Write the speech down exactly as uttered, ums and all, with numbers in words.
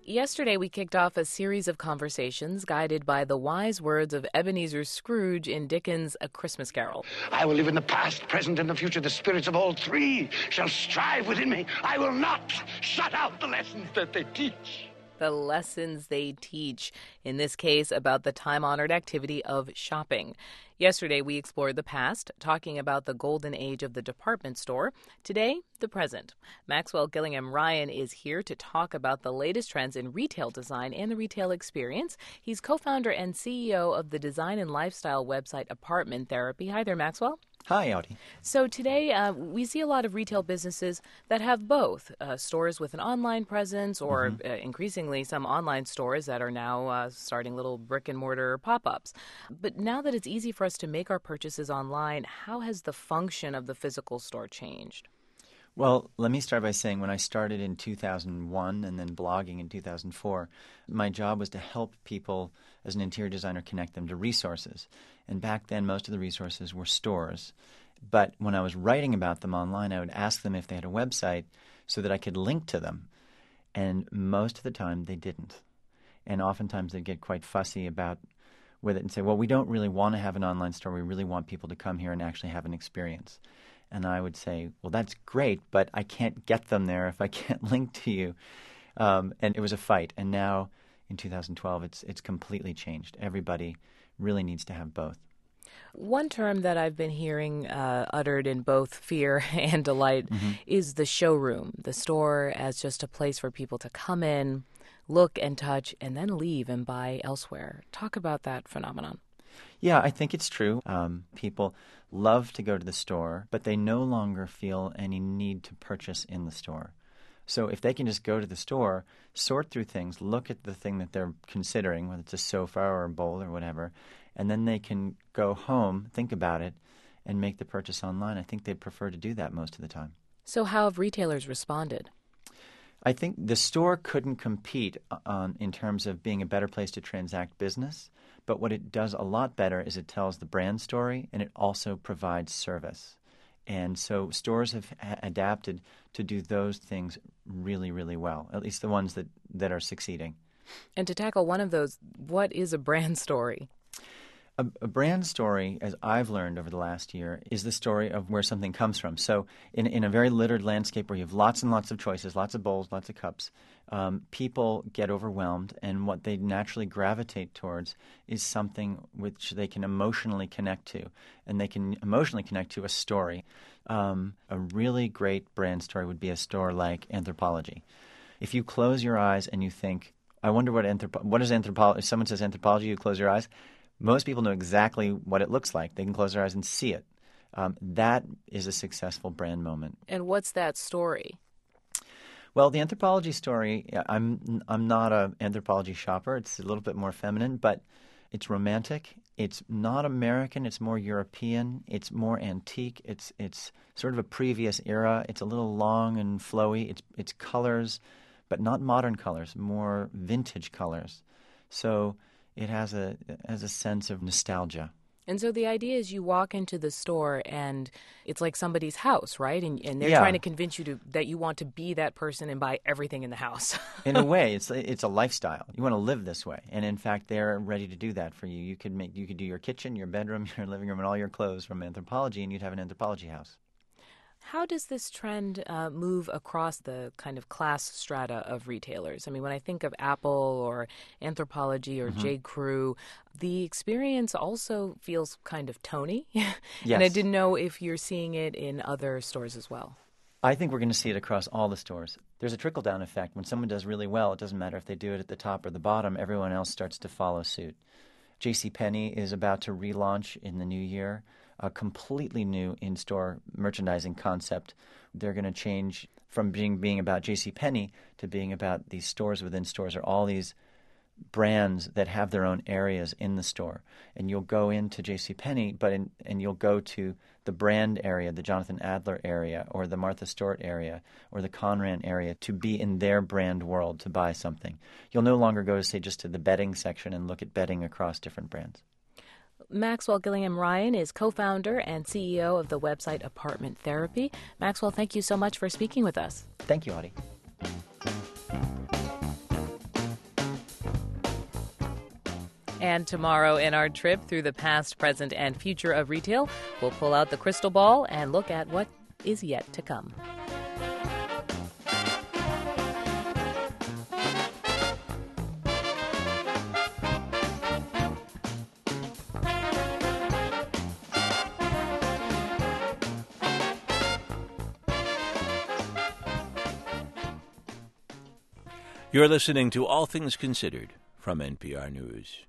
Yesterday, we kicked off a series of conversations guided by the wise words of Ebenezer Scrooge in Dickens' A Christmas Carol. I will live in the past, present, and the future. The spirits of all three shall strive within me. I will not shut out the lessons that they teach. The lessons they teach, in this case about the time-honored activity of shopping. Yesterday, we explored the past, talking about the golden age of the department store. Today, the present. Maxwell Gillingham Ryan is here to talk about the latest trends in retail design and the retail experience. He's co-founder and C E O of the design and lifestyle website Apartment Therapy. Hi there, Maxwell. Hi, Audie. So today uh, we see a lot of retail businesses that have both uh, stores with an online presence or mm-hmm. uh, increasingly some online stores that are now uh, starting little brick and mortar pop-ups. But now that it's easy for us to make our purchases online, how has the function of the physical store changed? Well, let me start by saying when I started in two thousand one and then blogging in two thousand four, my job was to help people as an interior designer connect them to resources. And back then, most of the resources were stores. But when I was writing about them online, I would ask them if they had a website so that I could link to them. And most of the time, they didn't. And oftentimes, they'd get quite fussy about with it and say, well, we don't really want to have an online store. We really want people to come here and actually have an experience. And I would say, well, that's great, but I can't get them there if I can't link to you. Um, and it was a fight. And now in two thousand twelve, it's it's completely changed. Everybody really needs to have both. One term that I've been hearing uh, uttered in both fear and delight mm-hmm. is the showroom, the store as just a place for people to come in, look and touch, and then leave and buy elsewhere. Talk about that phenomenon. Yeah, I think it's true. Um, people love to go to the store, but they no longer feel any need to purchase in the store. So if they can just go to the store, sort through things, look at the thing that they're considering, whether it's a sofa or a bowl or whatever, and then they can go home, think about it, and make the purchase online. I think they'd prefer to do that most of the time. So how have retailers responded? I think the store couldn't compete on, in terms of being a better place to transact business, but what it does a lot better is it tells the brand story and it also provides service. And so stores have ha- adapted to do those things really, really well, at least the ones that, that are succeeding. And to tackle one of those, what is a brand story? A, a brand story, as I've learned over the last year, is the story of where something comes from. So in, in a very littered landscape where you have lots and lots of choices, lots of bowls, lots of cups, um, people get overwhelmed, and what they naturally gravitate towards is something which they can emotionally connect to, and they can emotionally connect to a story. Um, a really great brand story would be a store like Anthropologie. If you close your eyes and you think, I wonder what anthropo- what is anthropology? If someone says Anthropologie, you close your eyes. Most people know exactly what it looks like. They can close their eyes and see it. Um, that is a successful brand moment. And what's that story? Well, the Anthropologie story, I'm I'm not an Anthropologie shopper. It's a little bit more feminine, but it's romantic. It's not American. It's more European. It's more antique. It's it's sort of a previous era. It's a little long and flowy. It's it's colors, but not modern colors, more vintage colors. So it has a has a sense of nostalgia. And so the idea is you walk into the store and it's like somebody's house, right? And, and they're yeah. trying to convince you to, that you want to be that person and buy everything in the house. In a way, it's it's a lifestyle. You want to live this way, and in fact, they're ready to do that for you. You could make you could do your kitchen, your bedroom, your living room, and all your clothes from Anthropologie, and you'd have an Anthropologie house. How does this trend uh, move across the kind of class strata of retailers? I mean, when I think of Apple or Anthropologie or mm-hmm. J. Crew, the experience also feels kind of Tony. Yes. And I didn't know if you're seeing it in other stores as well. I think we're going to see it across all the stores. There's a trickle-down effect. When someone does really well, it doesn't matter if they do it at the top or the bottom. Everyone else starts to follow suit. JCPenney is about to relaunch in the new year a completely new in-store merchandising concept. They're going to change from being being about JCPenney to being about these stores within stores, or all these brands that have their own areas in the store. And you'll go into JCPenney, but in, and you'll go to the brand area, the Jonathan Adler area, or the Martha Stewart area, or the Conran area, to be in their brand world to buy something. You'll no longer go to, say, just to the bedding section and look at bedding across different brands. Maxwell Gillingham Ryan is co-founder and C E O of the website Apartment Therapy. Maxwell, thank you so much for speaking with us. Thank you, Audie. And tomorrow in our trip through the past, present, and future of retail, we'll pull out the crystal ball and look at what is yet to come. You're listening to All Things Considered from N P R News.